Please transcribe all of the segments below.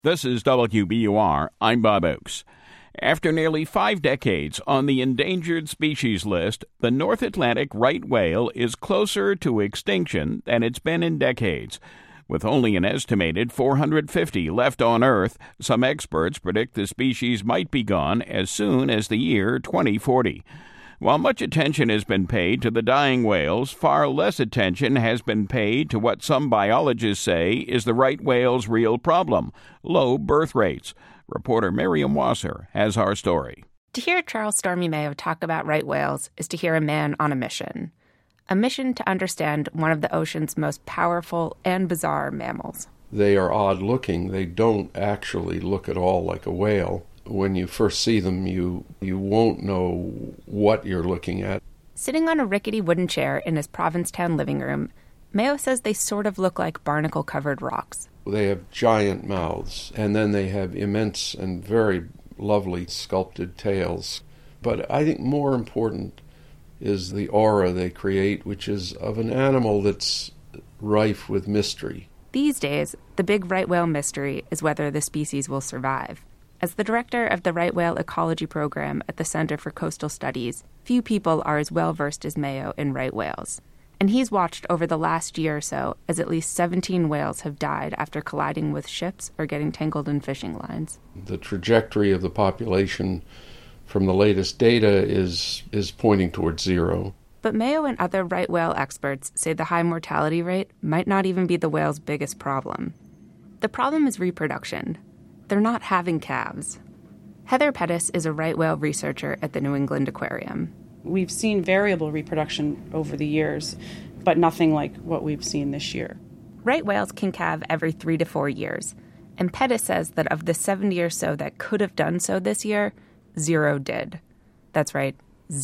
This is WBUR. I'm Bob Oakes. After nearly 5 decades on the endangered species list, the North Atlantic right whale is closer to extinction than it's been in decades. With only an estimated 450 left on Earth, some experts predict the species might be gone as soon as the year 2040. While much attention has been paid to the dying whales, far less attention has been paid to what some biologists say is the right whale's real problem: low birth rates. Reporter Miriam Wasser has our story. To hear Charles Stormy Mayo talk about right whales is to hear a man on a mission. A mission to understand one of the ocean's most powerful and bizarre mammals. They are odd-looking. They don't actually look at all like a whale. When you first see them, you won't know what you're looking at. Sitting on a rickety wooden chair in his Provincetown living room, Mayo says they sort of look like barnacle-covered rocks. They have giant mouths, and then they have immense and very lovely sculpted tails. But I think more important is the aura they create, which is of an animal that's rife with mystery. These days, the big right whale mystery is whether the species will survive. As the director of the right whale ecology program at the Center for Coastal Studies, few people are as well-versed as Mayo in right whales. And he's watched over the last year or so as at least 17 whales have died after colliding with ships or getting tangled in fishing lines. The trajectory of the population from the latest data is pointing towards zero. But Mayo and other right whale experts say the high mortality rate might not even be the whale's biggest problem. The problem is reproduction. They're not having calves. Heather Pettis is a right whale researcher at the New England Aquarium. We've seen variable reproduction over the years, but nothing like what we've seen this year. Right whales can calve every 3 to 4 years, and Pettis says that of the 70 or so that could have done so this year, 0 did. That's right,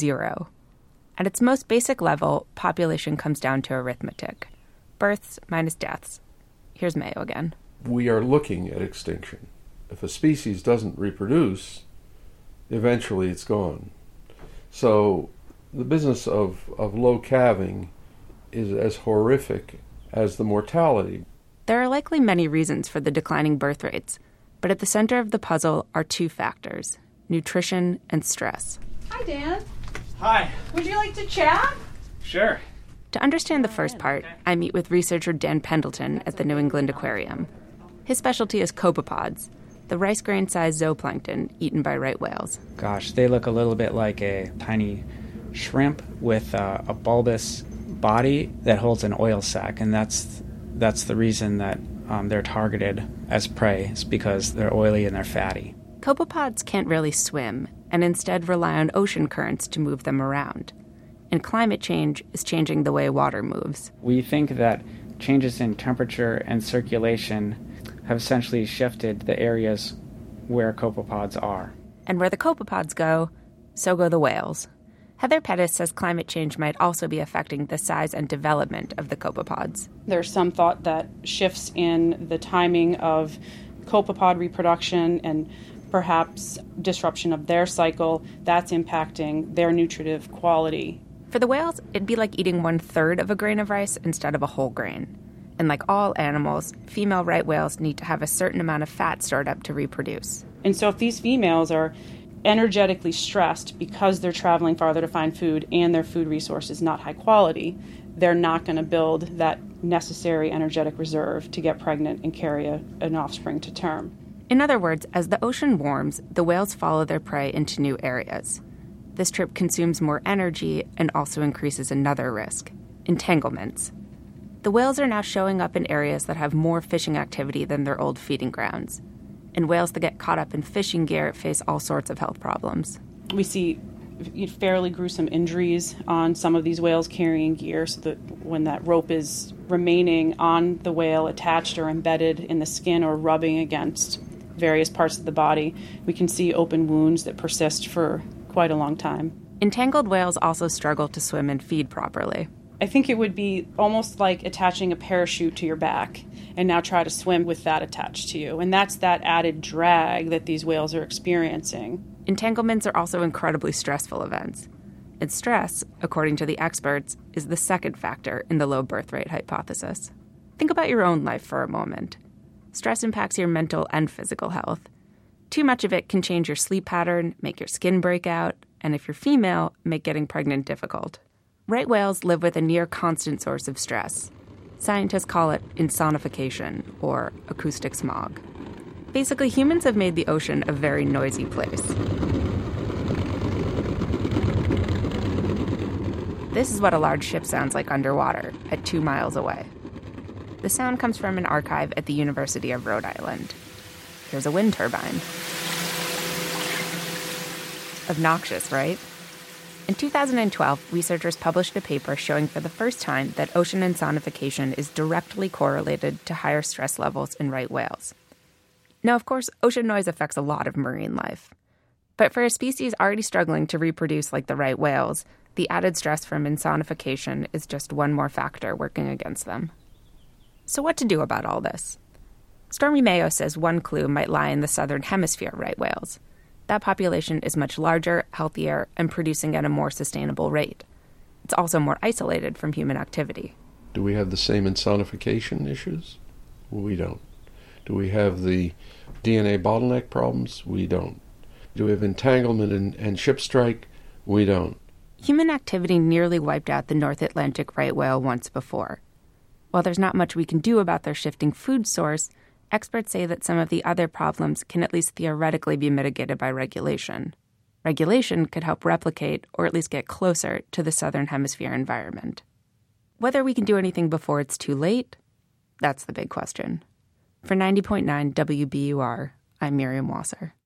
0. At its most basic level, population comes down to arithmetic. Births minus deaths. Here's Mayo again. We are looking at extinction. If a species doesn't reproduce, eventually it's gone. So the business of low calving is as horrific as the mortality. There are likely many reasons for the declining birth rates, but at the center of the puzzle are 2 factors: nutrition and stress. Hi, Dan. Hi. Would you like to chat? Sure. To understand the first part, I meet with researcher Dan Pendleton at the New England Aquarium. His specialty is copepods, the rice grain-sized zooplankton eaten by right whales. Gosh, they look a little bit like a tiny shrimp with a bulbous body that holds an oil sac, and that's the reason that they're targeted as prey. It's because they're oily and they're fatty. Copepods can't really swim, and instead rely on ocean currents to move them around. And climate change is changing the way water moves. We think that changes in temperature and circulation have essentially shifted the areas where copepods are. And where the copepods go, so go the whales. Heather Pettis says climate change might also be affecting the size and development of the copepods. There's some thought that shifts in the timing of copepod reproduction and perhaps disruption of their cycle, that's impacting their nutritive quality. For the whales, it'd be like eating 1/3 of a grain of rice instead of a whole grain. And like all animals, female right whales need to have a certain amount of fat stored up to reproduce. And so if these females are energetically stressed because they're traveling farther to find food and their food resource is not high quality, they're not going to build that necessary energetic reserve to get pregnant and carry an offspring to term. In other words, as the ocean warms, the whales follow their prey into new areas. This trip consumes more energy and also increases another risk: entanglements. The whales are now showing up in areas that have more fishing activity than their old feeding grounds. And whales that get caught up in fishing gear face all sorts of health problems. We see fairly gruesome injuries on some of these whales carrying gear, so that when that rope is remaining on the whale, attached or embedded in the skin or rubbing against various parts of the body, we can see open wounds that persist for quite a long time. Entangled whales also struggle to swim and feed properly. I think it would be almost like attaching a parachute to your back and now try to swim with that attached to you. And that's that added drag that these whales are experiencing. Entanglements are also incredibly stressful events. And stress, according to the experts, is the second factor in the low birth rate hypothesis. Think about your own life for a moment. stress impacts your mental and physical health. Too much of it can change your sleep pattern, make your skin break out, and if you're female, make getting pregnant difficult. Right whales live with a near constant source of stress. Scientists call it insonification, or acoustic smog. Basically, humans have made the ocean a very noisy place. This is what a large ship sounds like underwater, at 2 miles away. The sound comes from an archive at the University of Rhode Island. Here's a wind turbine. Obnoxious, right? In 2012, researchers published a paper showing for the first time that ocean insonification is directly correlated to higher stress levels in right whales. Now, of course, ocean noise affects a lot of marine life. But for a species already struggling to reproduce like the right whales, the added stress from insonification is just one more factor working against them. So what to do about all this? Stormy Mayo says one clue might lie in the southern hemisphere right whales. That population is much larger, healthier, and producing at a more sustainable rate. It's also more isolated from human activity. Do we have the same insonification issues? We don't. Do we have the DNA bottleneck problems? We don't. Do we have entanglement and ship strike? We don't. Human activity nearly wiped out the North Atlantic right whale once before. While there's not much we can do about their shifting food source, experts say that some of the other problems can at least theoretically be mitigated by regulation. Regulation could help replicate, or at least get closer, to the southern hemisphere environment. Whether we can do anything before it's too late, that's the big question. For 90.9 WBUR, I'm Miriam Wasser.